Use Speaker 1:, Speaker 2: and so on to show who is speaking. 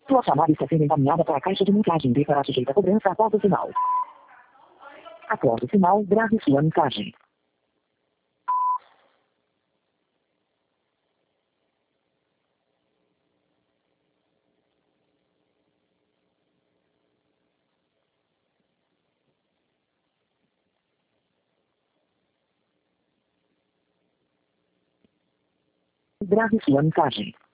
Speaker 1: Sua chamada está sendo encaminhada para a caixa de mensagem e será sujeita a cobrança após o sinal. Após o sinal, grave sua mensagem. Grave sua mensagem.